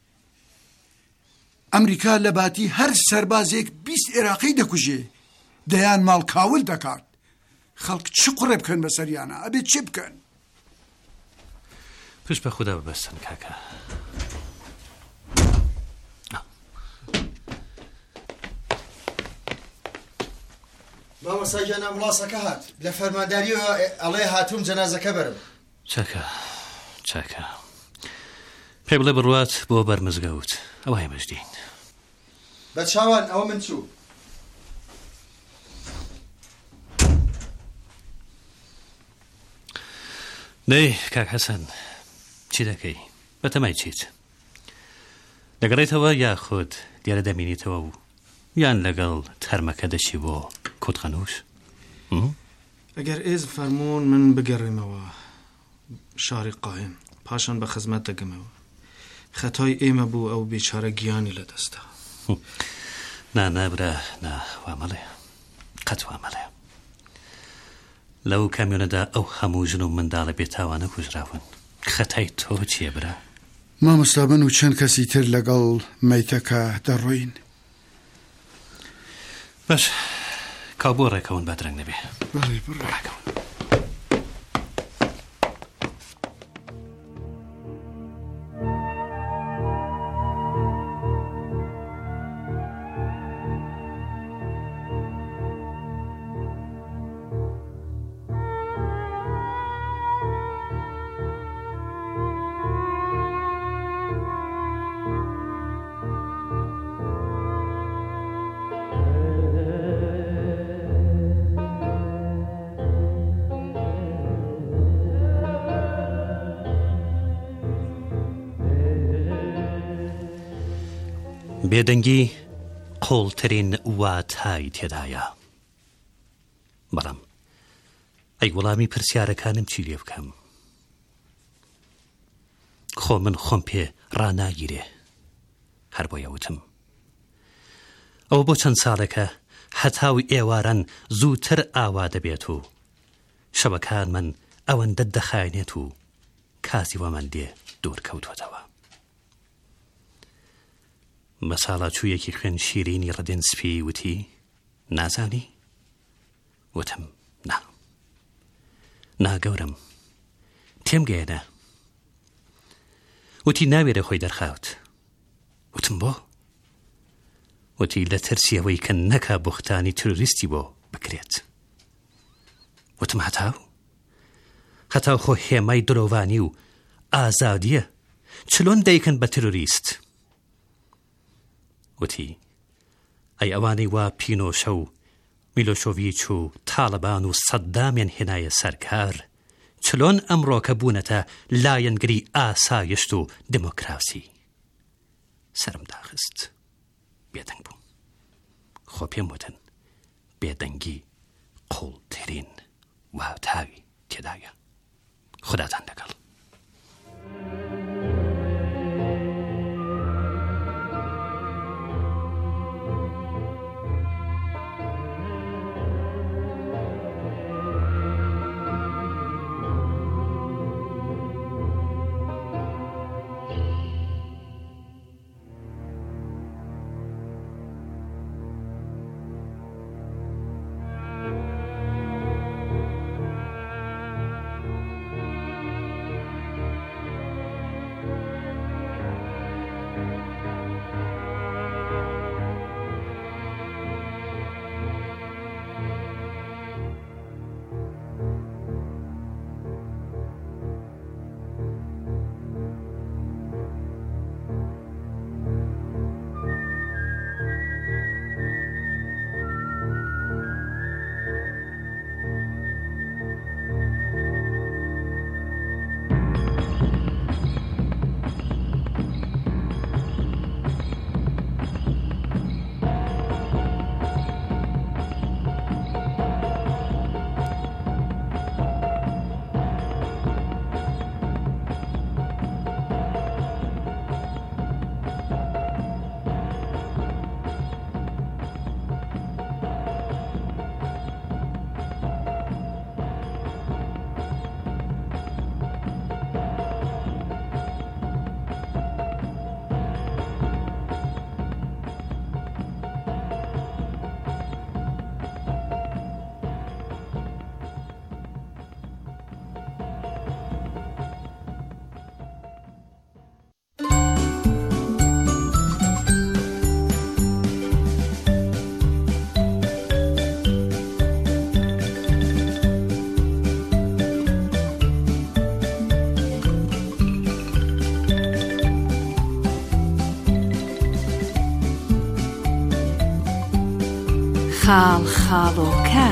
ئەمریکا لە باتی هەر سەربازێک بیست عێراقی دەکوژێ دەیان ماڵ کاول دەکات خەڵک چ قوڕێ بکەن بەسەریانە ئەبێت چی بکەن پشت بە خوددا ببەستن کاکە مامۆستا گیانە وڵاسەکە هات لە فەرمانداریەوە ئەڵێ هاتووم جەنازەکە بەرم چاکە چاکە پێ بڵێ بڕوات بۆ بەرمزگەوت ئەوە هێمەشدین بە چاوان ئەوە من چوو دەی کاک حەسەن چی دەکەی بەتەمای چیت دەگەڕێیتەوە یاخود دیارە دەمینیتەوە و یان لەگەڵ تەرمەکە دەچی بۆ کوتخەنووش ئەگەر ئێز فەرمۆن من بگەڕێمەوە شاری قایم پاشان بە خزمەت دەگەمەوە خەتای ئێمە بوو ئەو بێچارە گیانی لە دەستا نا نابرا نا وامەڵێ قەت وامەڵێ لەو کامیۆنەدا ئەو هەموو ژن و منداڵە بێتاوانە کوژراون خەتای تۆ چییە برا مامۆستا من و چەند کەسی تر لەگەڵ مەیتەکە دەڕۆین باش کاو بۆ ڕێکەون بادرەنگ نەبێ بەڵێ بڕێکەون بێدەنگی قۆڵترین واتای تێدایە بەڵام ئەی وەڵامی پرسیارەکانم چی لێ بکەم خۆ من خۆم پێ ڕاناگیرێ. هەر بۆ یەوتم ئەو بۆ چەند ساڵێکە هەتاوی ئێواران زووتر ئاوا دەبێت و شەوەکان من ئەوەندە دەخایێنێت و کاسی وەمان دێ دوور کەوتوەتەوە. بە ساڵاچوویەکی خوێن شیرینی ڕەدێن سپی وتی نازانی؟ وتم نا نا گەورم تێم گەیەنە. وتی ناوێرە خۆی دەرخاوت. وتم بۆ؟ وتی لە ترسیەوەی کە نەکا بوختانی تروریستی بۆ بکرێت. وتم هەتاو؟ هەتاو خۆ هێمای درۆڤانی و ئازادیە چلۆن دەیکەن بە تروریست؟ وتی ئەی ئەوانەی وا پینۆشە و میلۆشۆڤیچ و تاڵەبان و سەددامیان هێنایە سەرکار چلۆن ئەمڕۆکە بوونەتە لایەنگری ئاسایشت و دمۆکراسی. سرم داخست بێدەنگ بووم. خۆ پێم وتن بێدەنگی قوڵترین واتاوی تێدایە. خوداتان لەگەڵ. خاڵ خاڵۆکە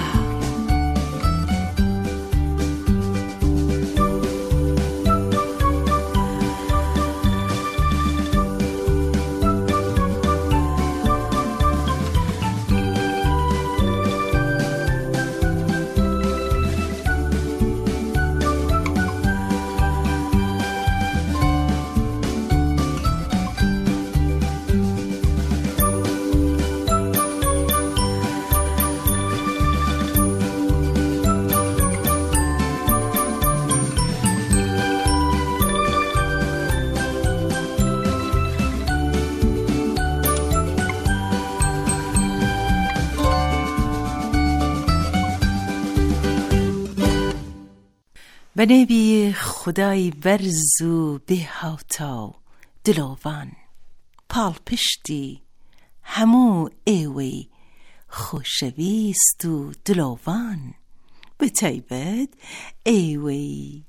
بەنێبی خودای بەرز و بێهاوتا و دلۆڤان پاڵپشتی هەموو ئێوەی خۆشەویست و دلۆڤان بەتایبەت ئێوەی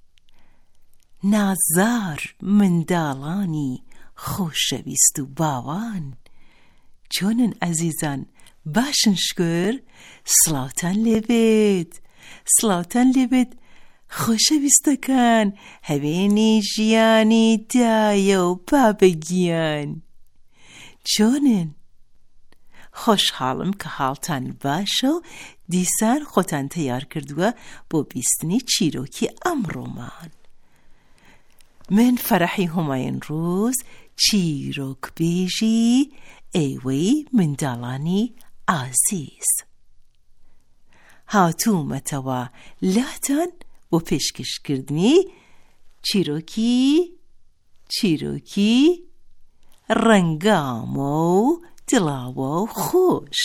نازار منداڵانی خۆشەویست و باوان چۆنن ئەزیزان باشن شکر سڵاوتان لێبێت سڵاوتان لێبێت خۆشەویستەکان هەوێنی ژیانی دایە و بابەگیان چۆنن خۆشحاڵم کە حاڵتان باشە و دیسان خۆتان تەیار کردووە بۆ بیستنی چیرۆکی ئەمڕۆمان من فرحی هماین روز چیرۆک بێژی ئێوەی منداڵانی ئازیز. هاتوومەتەوە لاتان بۆ پێشکەشکردنی چیرۆکی چیرۆکی ڕەنگامە و دڵاوە و خۆش.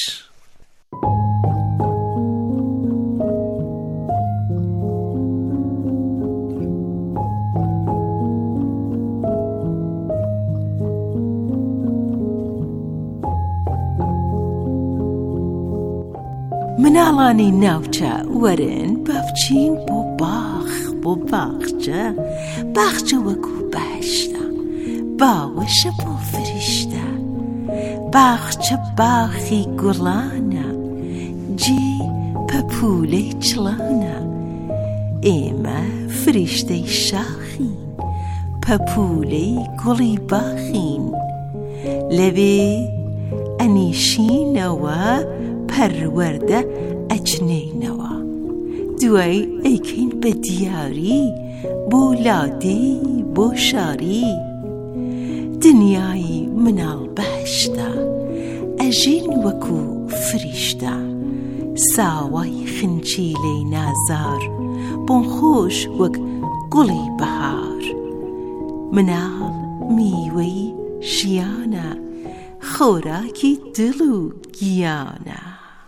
مناڵانی ناوچە وەرن بەفچین بۆ باخ بۆ باخچە. باخچە وەکو بەهشتە، باوەشە بۆ فریشتە. باخچە باخی گوڵانە، جێ پەپولەی چڵانە. ئێمە فریشتەی شاخین، پەپولەی گوڵی باخین. لەوێ ئەنیشینەوە پەروەردە ئەچنێینەوە. دوای ئەیکەین بە دیاری بۆ لادەی بۆ شاری. دنیای مناڵ بەهشتە، ئەژین وەکو فریشتە. ساوای خنچیلەی نازار بۆن خۆش وەک گوڵی بەهار. مناڵ میوەی ژیانە، خۆراکی دڵ و گیانە.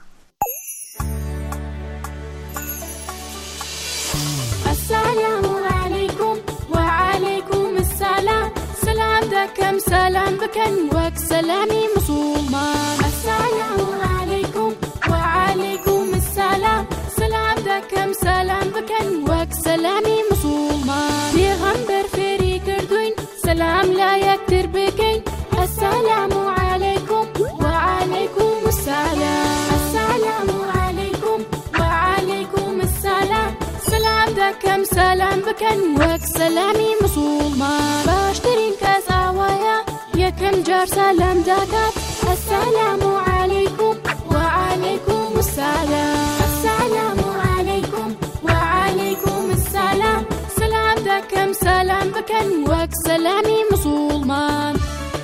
السلام عليكم وعليكم السلام. سلام دكم سلام بكن وك سلامي مسلمان. السلام عليكم وعليكم السلام. سلام دكم سلام بكن وك سلامي مسلمان. بيغمبر فري كردوين سلام لا يكتر بكين. السلام عليكم وعليكم السلام. السلام عليكم وعليكم السلام. سلام دكم سلام بكن وك سلامي مسلمان. باشترين كاس عوايا يكم جار سلام دكات. السلام عليكم وعليكم السلام. السلام عليكم وعليكم السلام. سلام دكم سلام بكن وك سلامي مسلمان.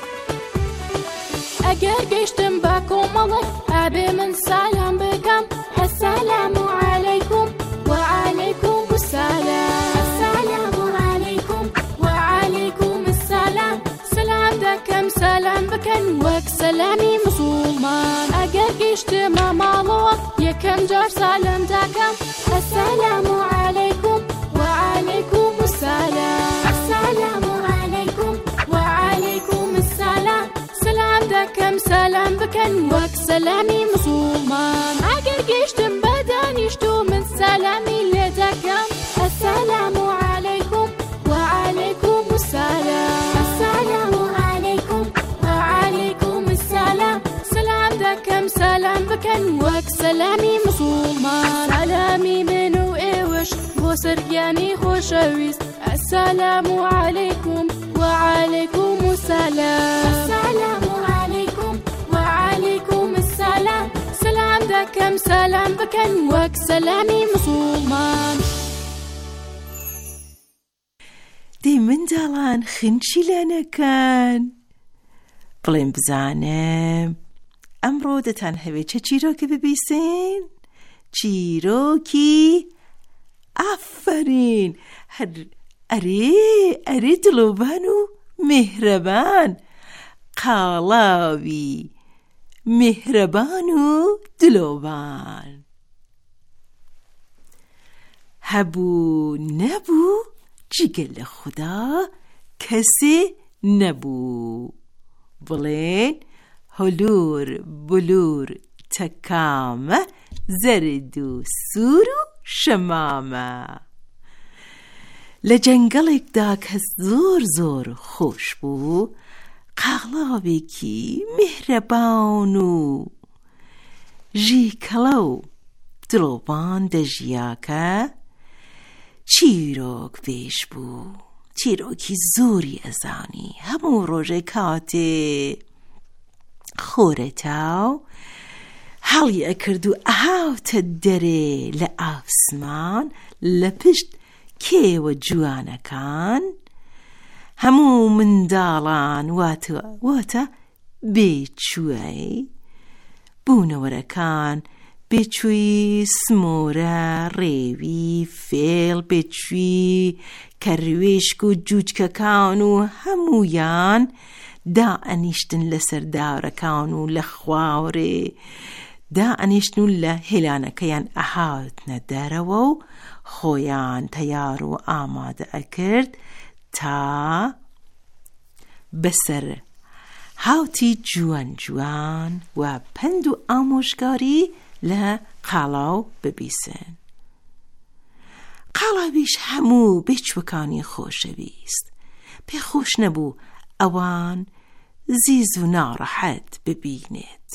ئەگەر گەیشتم بە کۆمەڵێک ئابێ من سالام بکەم. السلام عليكم وعليكم السلام. السلام عليكم وعليكم السلام. سلام دەکەم سلام بکەن وەک سەلامی مسلمان. ئەگەر گەیشتمە ماڵەوە یەکەم جار سالام دەکەم. السلام عليكم وعليكم السلام. السلام عليكم وعليكم السلام. سلام دەکەم سلام بکەن وەک سەلامی مسلمان. ئەگەر گەیشتم بە دانیشتو من سەلامی لێ دەکەم. السلام عليكم وعليكم السلام. السلام عليكم وعليكم السلام. سلام دەکەم سلام بکەن وەک سەلامی مسلمان. سەلامی من و ئێوەش بۆ سەرگیانی خۆشەویست. السلام عليكم وعليكم السلام. السلام عليكم وعليكم السلام. سلام دەکەم سلام بکەن وەک سەلامی مسلمان. دەی منداڵان خنچی لە نەکەن. بڵێم بزانم ئەمڕۆ دەتان هەوێت چه چیرۆکە ببیسین؟ چیرۆکی ئافرین. هەر ئەرێ ئەرێ دڵۆبان و مهرەبان. قاڵاوی مهرەبان و دلۆبان. هەبوو نەبوو جگە لە خوددا کەسێ نەبوو. بڵێن هەلور بلور تەکامە زەرد و سوور و شەمامە. لە جەنگەڵێکدا کەس زۆر زۆر خۆش بوو. قاڵاوێکی میهرەبان و ژیکەڵە و دڵۆبان دەژیاکە چیرۆک بێژ بوو. چیرۆکی زۆری ئەزانی. هەموو ڕۆژێ کاتێ خۆرەتاو هەڵی ئەکرد و ئەهاوتە دەرێ لە ئاسمان لە پشت کێوە جوانەکان. هەموو منداڵان واتە واتە بێچووی بوونەوەرەکان بێچووی سمۆرە ڕێوی فێڵ بێچووی کەروێشک و جووچکەکان و هەموویان دائەنیشتن لەسەر داورەکان و لە خواورێ دائەنیشتن و لە هێلانەکەیان ئەهاتنە دەرەوە و خۆیان تەیار و ئامادە ئەکرد تا بەسەر هاوتی جوان جوان و پند و ئامۆژگاری لە قاڵاو ببیسن. قاڵاویش هەموو بێچووەکانی خۆشەویست پێخۆش نەبوو ئەوان زیز و ناڕەحەت ببینێت.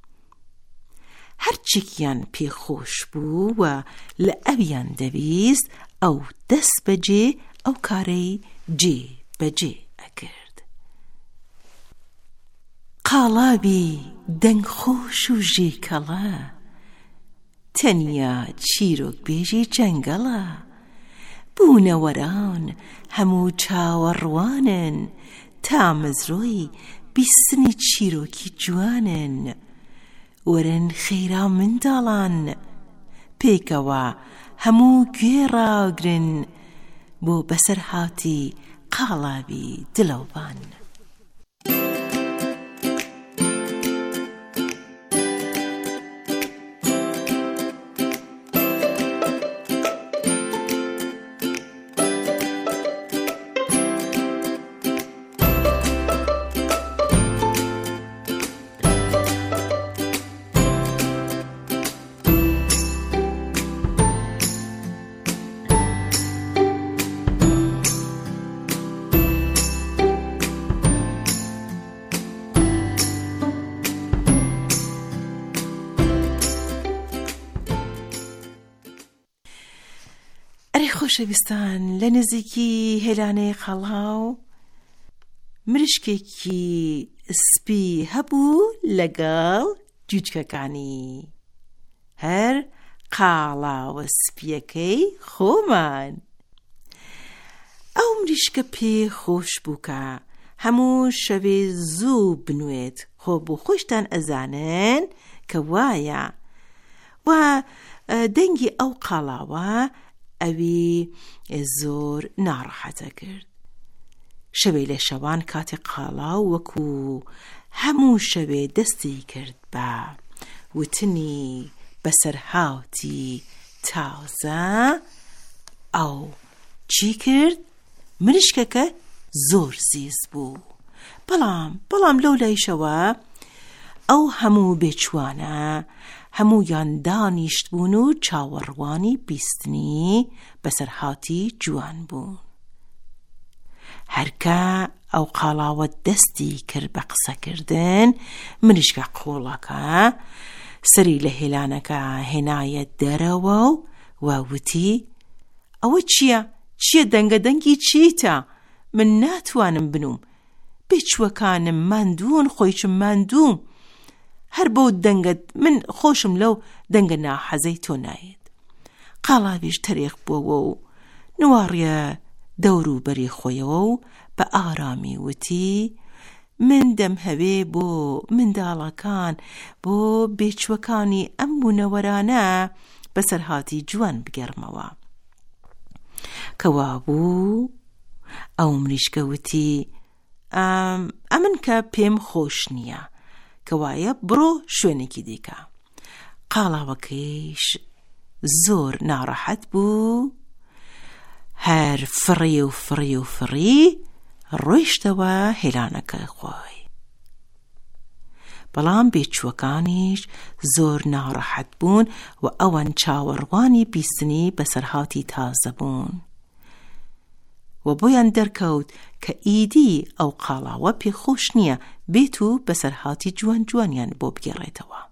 هەرچێکیان پێخۆش بوو و لە ئەویان دەویست ئەو دەست بەجێ ئەو کارەی جێ بەجێ ئەکرد. قاڵاوی دەنگخۆش و ژێکەڵە تەنیا چیرۆک بێژی جەنگەڵە بوونەوەران هەموو چاوەڕوانن تا مزرۆی بیستنی چیرۆکی جوانن. وەرن خێرا منداڵان پێکەوە هەموو گوێ ڕاگرن بۆ بەسەر هاتی قاڵاوی دلەوبان. خۆشەویستان لە نزیکی هێلانەی قەڵاو مریشکێکی سپی هەبوو لەگەڵ جووچکەکانی هەر قاڵاوە سپیەکەی خۆمان. ئەو مریشکە پێ خۆش بووکە هەموو شەوێ زوو بنوێت خۆ بۆ خۆشتان ئەزانن کە وایە و دەنگی ئەو قاڵاوە ئەوی زۆر ناڕەحەتە کرد. شەوێ لە شەوان کاتی قاڵاو وەکو هەموو شەوێ دەستی کرد بە وتنی بەسەر هاوتی تازە ئەو چی کرد؟ مریشکەکە زۆر زیز بوو. بەڵام بەڵام لەو لایشەوە ئەو هەموو بێچوانە هەموویان دانیشت بوون و چاوەڕوانی بیستنی بەسەر هاتی جوان بوون. هەرکە ئەو قاڵاوە دەستی کرد بە قسەکردن مریشکە قوڵەکە سەری لە هێلانەکە هێنایە دەرەوە و وتی ئەوە چییە؟ چییە دەنگە دەنگی چیتە؟ من ناتوانم بنوم بێچووەکانم ماندوون خۆیچم ماندووم هەر بۆ دەنگت من خۆشم لەو دەنگە ناحەزەی تۆ نایێت. قاڵاویش تەرێق بووەوە و نواڕیە دەور و بەری خۆیەوە و بە ئارامی وتی من دەم هەوێ بۆ منداڵەکان بۆ بێچووەکانی ئەم بوونەوەرانە بەسەر هاتی جوان بگەڕمەوە. کەوا بوو ئەو مریشکە وتی ئەمن کە پێم خۆش نییە کەوایە بڕۆ شوێنێکی دیکە. قاڵاوەکەیش زۆر ناڕەحەت بوو هەر فڕی و فڕی و فڕی ڕۆیشتەوە هێلانەکە خۆی. بەڵام بێچووەکانیش زۆر ناڕەحەت بوون و ئەوان چاوەڕوانی بیستنی بەسەرهاتی تازە بوون و بۆیان دەرکەوت کە ئیدی ئەو قاڵاوە پێخۆش نییە بێت و بەسەرهاتی جوان جوانیان بۆ بگێڕێتەوە.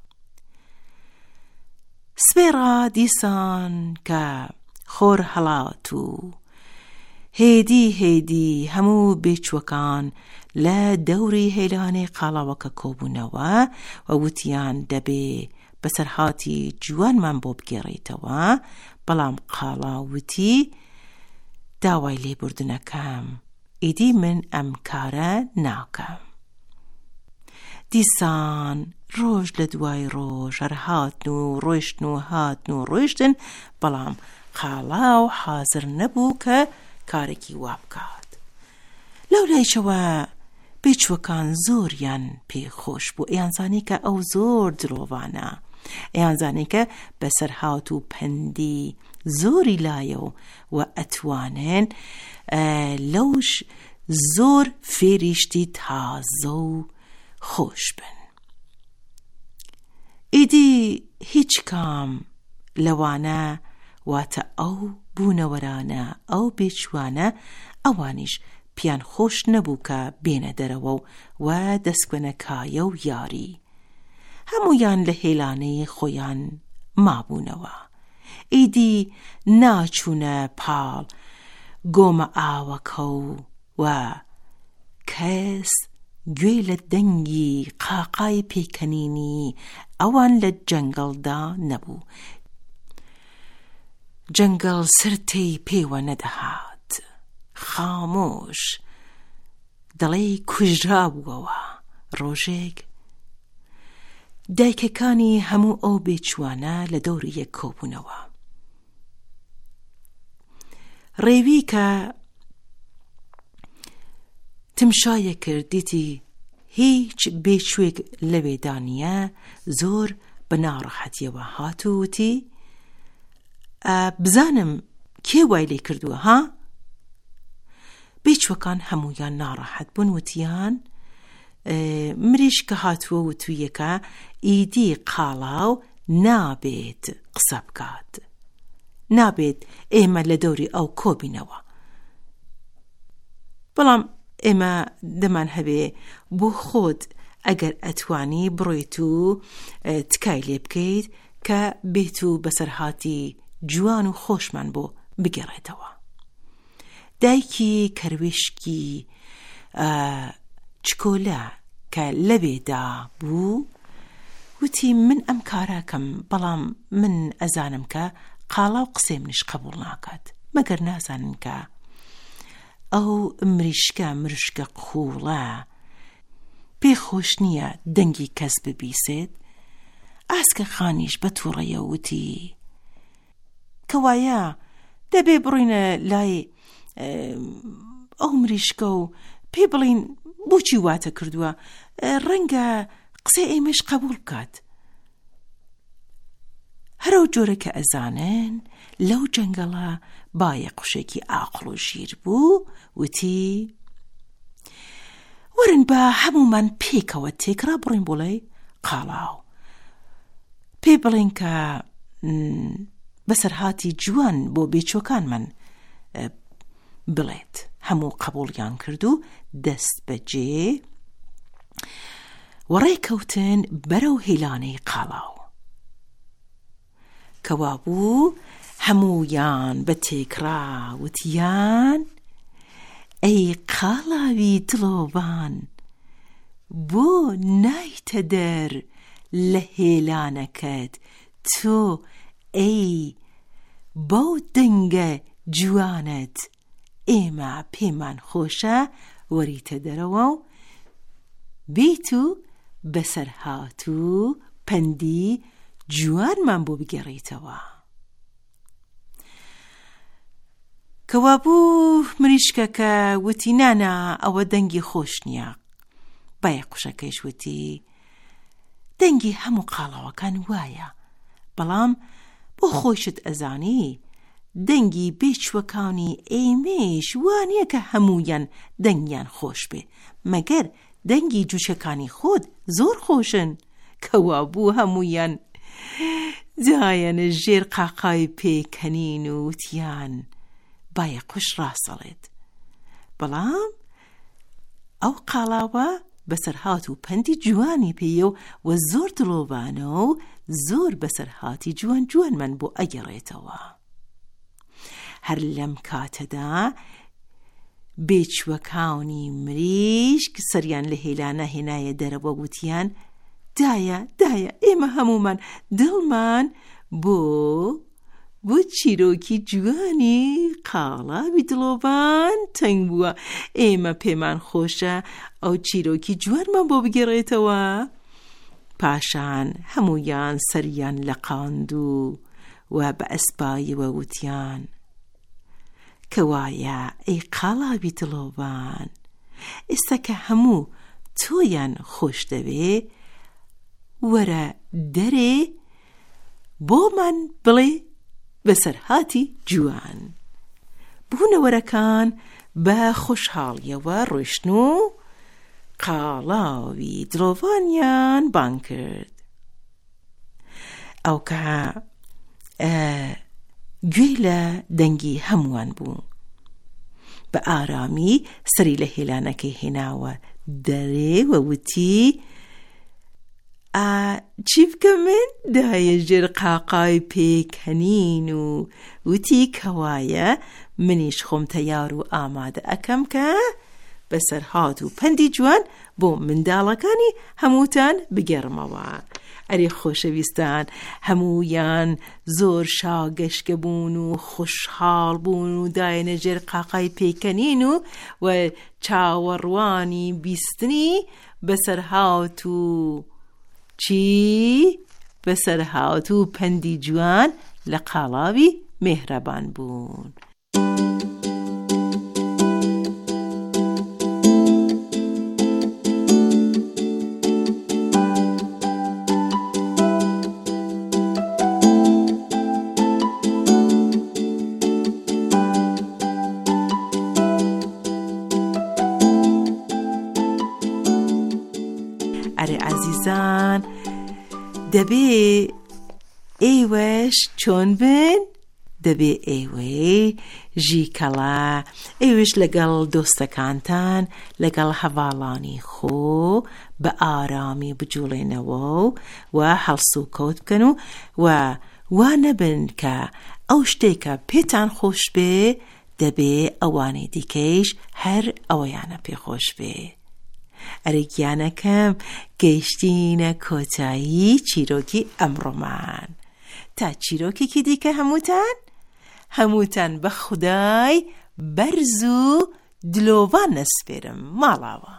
سبێڕا دیسان کە خۆر هەڵات و هێدی هێدی هەموو بێچووەکان لە دەوری هێلانەی قاڵاوەکە کۆبوونەوە و وتیان دەبێ بەسەرهاتی جوانمان بۆ بگێڕێتەوە. بەڵام قاڵاو وتی داوای لێبوردنەکەم ئیدی من ئەم کارە ناکەم. دیسان ڕۆژ لە دوای ڕۆژ هەر هاتن و ڕۆیشتن و هاتن و ڕۆیشتن، بەڵام خاڵاو حازر نەبوو کە کارێکی وا بکات. لەو لایشەوە بێچووەکان زۆریان پێخۆش بوو، ئەیانزانی کە ئەو زۆر درۆڤانە، ئەیانزانی کە بەسەر هات و پەندی زۆری لایە و و ئەتوانن لەوش زۆر فێریشتی تازە و خۆش بن. ئیدی هیچ کام لەوانە واتە ئەو بوونەوەرانە ئەو بێچوانە ئەوانیش پیان خۆش نەبوو کە بێنە دەرەوە و و دەستکوێنەکایە و یاری هەمویان لە هێلانەی خۆیان مابوونەوە. ئیدی ناچوونە پاڵ گۆمە ئاوەکە و و کەس گوێ لە دەنگی قاقای پێکەنینی ئەوان لە جەنگەڵدا نەبوو. جەنگەڵ سرتەی پێوە نەدەهات، خامۆش دەڵێ کوژرا بووەوە. ڕۆژێک دایکەکانی هەموو ئەو بێچوانە لە دەوری یەک کۆبوونەوە. ڕێوی کە تمشایە کرد دیتی هیچ بێچوێک لەوێدانیە، زۆر بە ناڕەحەتیەوە هات و وتی بزانم کێ وای لێ کردووە ها؟ بێچوەکان هەمویان ناڕەحەت بوون، وتیان مریش کە هاتووە وتویەکە ئیدی قاڵاو نابێت قسە بکات، نابێت ئێمە لە دەوری ئەو کۆبینەوە، بەڵام ئێمە دەمان هەبێ بۆ خۆت ئەگەر ئەتوانی بڕۆیت و تکای لێ بکەیت کە بێت و بەسەرهاتی جوان و خۆشمان بۆ بگەڕێتەوە. دایکی کەروێشکی چکۆلە کە لەبێدا بوو وتی من ئەم کارەکەم، بەڵام من ئەزانم کە قاڵاو قسێ منش قبول ناکات، مەگەر نازانن کە ئەو مریشکە مریشکە قوڵە پێخۆش نییە دەنگی کەس ببیسێت. ئاسکە خانیش بە تووڕەیە وتی کەوایە دەبێ بڕینە لای ئەو مریشکە و پێ بڵین بۆچی واتە کردووە، ڕەنگە قسە ئێمەش قبول بکات. هەرو جۆرە کە ئەزانن لەو جەنگەڵە باە قوشێکی ئاقڵ و ژیر بوو، وتی وەرن بە هەمومان پێکەوە تێکرا بڕین بۆ لای قاڵاو، پێ بڵین کە بەسەرهاتی جوان بۆ بێچۆکانمان بڵێت. هەموو قبوڵیان کرد و دەست بەجێ وەڕێکەوتن بەرەو هێلانەی قاڵاو. کەوا بوو هەمویان بە تێکرا وتیان ئەی قاڵاوی دڵۆبان، بۆ نایتە دەر لە هێلانەکەت تۆ ئەی بەو دەنگە جوانت، ئێمە پێمان خۆشە وەریتە دەرەوە و بیت و بەسەرهات و پەندی جوانمان بۆ بگەڕیتەوە. کەوا بوو مریشکەکە وتی نانا ئەوە دەنگی خۆش نییە. بایە قوشەکەیش وتی دەنگی هەموو قاڵاوەکان وایە، بەڵام بۆ خۆشت ئەزانی دەنگی بێچوەکانی ئێمەش وانیە کە هەمویان دەنگیان خۆش بێ، مەگەر دەنگی جوچەکانی خۆت زۆر خۆشن. کەوا بوو هەمویان جایەنە ژێر قاقای پێکەنین و وتیان باە قوش ڕاستەڵێت، بەڵام ئەو قاڵاوە بەسەرهات و پەندی جوانی پێیە و و زۆر دڵۆبانە و زۆر بەسەرهاتی جوان جوانمان بۆ ئەگەڕێتەوە. هەر لەم کاتەدا بێچوەکانی مریشک سەریان لە هێلانە هێنایە دەرەوە، وتیان دایە دایە ئێمە هەمومان دڵمان بۆ بۆ چیرۆکی جوانی قاڵاوی دڵۆبان تەنگ بووە. ئێمە پێمان خۆشە ئەو چیرۆکی جوانمان بۆ بگێڕێتەوە. پاشان هەموویان سەریان لەقاند و و بە ئەسپایەوە وتیان کەوایە ئەی قاڵاوی دڵۆبان، ئێستا کە هەموو تۆیان خۆش دەوێ، وەرە دەرێ بۆمان بڵێ بەسەرهاتی جوان. بوونەوەرەکان بە خۆشحاڵیەوە ڕۆیشتن و قاڵاوی دڵۆڤانیان بان کرد. ئەو کە گوێی لە دەنگی هەمووان بوو، بە ئارامی سەری لە هێلانەکەی هێناوە دەرێ و وتی چی بکە من؟ دایە ژێر قاقای پێکەنین و وتی کەوایە منیش خۆم تەیار و ئامادە ئەکەم کە بەسەر هات و پەندی جوان بۆ منداڵەکانی هەمووتان بگەڕمەوە. ئەرێ خۆشەویستان، هەموویان زۆر شاگەشکە بوون و خوشحاڵ بوون و داینە ژێر قاقای پێکەنین و و چاوەڕوانی بیستنی بەسەر هات و چی؟ بەسەر هات و پەندی جوان لە قاڵاوی مێهرەبان بوون. ئەرێ عەزیزان، دەبێ ئێوەش چۆن بن؟ دەبێ ئێوەی ژیکەڵا، ئێوەش لەگەڵ دۆستەکانتان لەگەڵ هەواڵانی خۆ بە ئارامی بجوڵێنەوە و هەڵس و کەوت بکەن و و وا نەبن کە ئەو شتێکە پێتان خۆش بێ دەبێ ئەوانەی دیکەیش هەر ئەوەیانە پێخۆش بێ. ئەرێ گیانەکەم، گەیشتینە کۆتایی چیرۆکی ئەمڕۆمان. تا چیرۆکێکی دیکە هەمووتان هەمووتان بە خودای بەرز و دلۆڤان نەسپێرم ماڵاوە.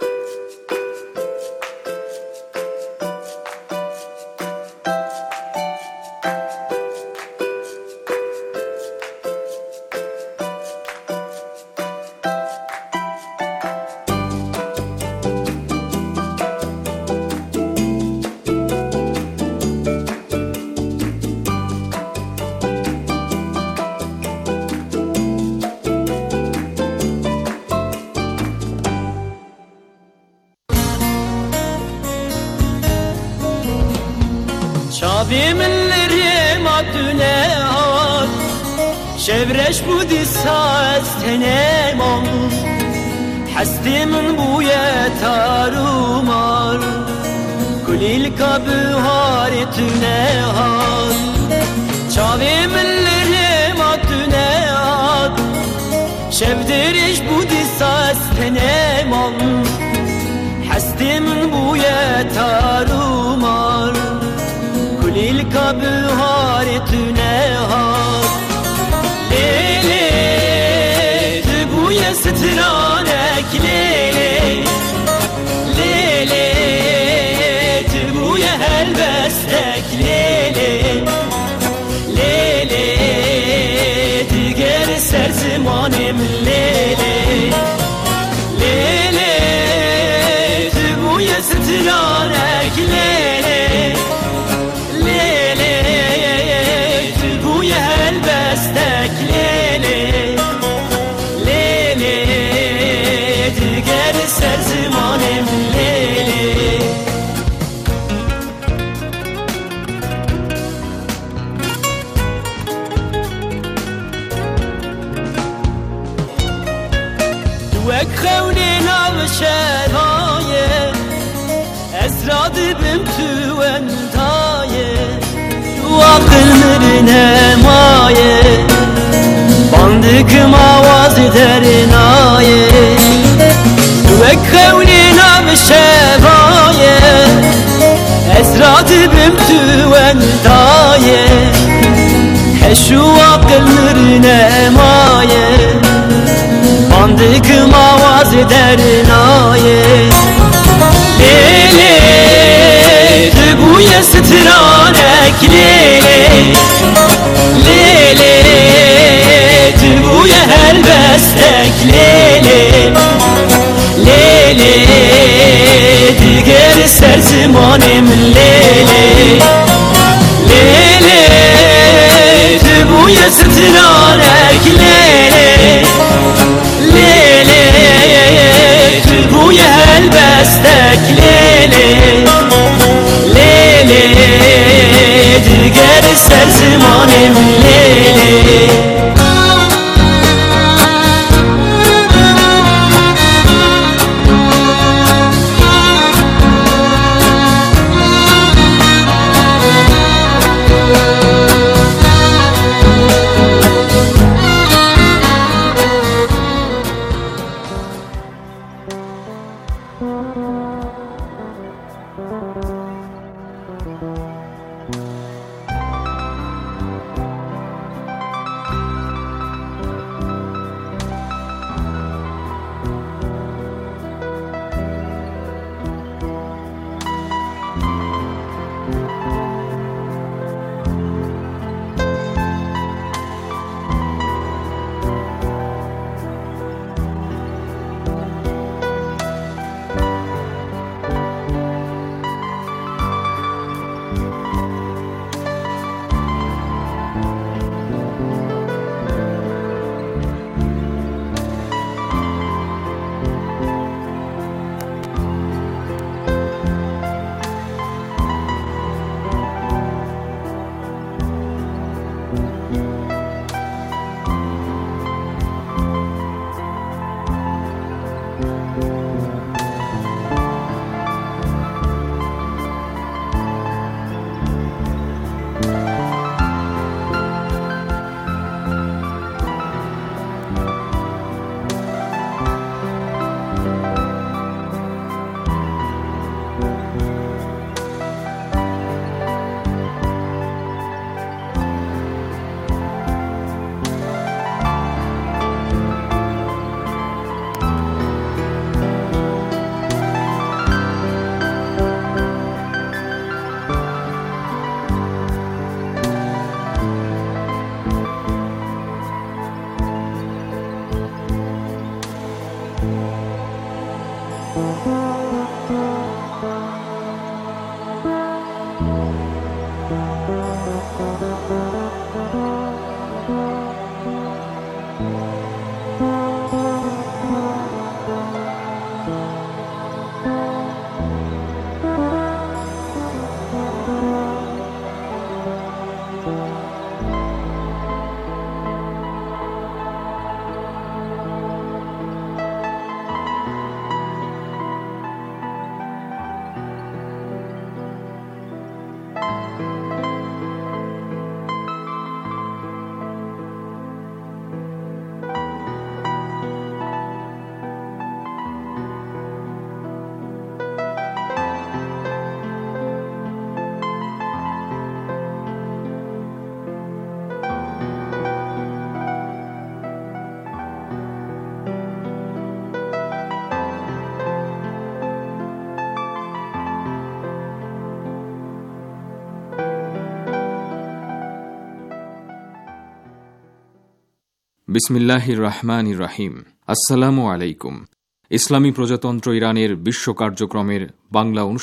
چاوی من لریم آدونه آد شورش بودی ساز تنمام حستی من بوی تارو مال کلیل کابو هاری تونه آد چاوی من لریم آدونه آد شورش بودی ساز تنمام حستی من بوی تارو مال الكبهار تنهار ليلي تبويا سترانك ليلي ليلي تبويا هلبستك ليلي ليلي تقر سر زماني من ليلي ليلي تبويا سترانك ليلي وەک خەونێ ناوە شەرایە ئەسرا دبم تو ئەندایە واقل مرنەمایە باندکم ئاوازی دەرێنایە وەک خەونێ ناوە شەرایە ئەسرا دبم تو ئەندایە شو عقل نمایه باندکم آواز درنایه لیلی دبوی سترانک لیلی لیلی دبوی هر بستک لیلی لیلی دیگر سر زمانم لیلی لیلی دبوی سترانک لیلی لیلی دبوی هر بستک لیلی لیلی دیگر سر زمانم لیلی বিসমিল্লাহির রহমানির রহিম। আসসালামু আলাইকুম। ইসলামী প্রজাতন্ত্র ইরানের বিশ্ব কার্যক্রমের বাংলা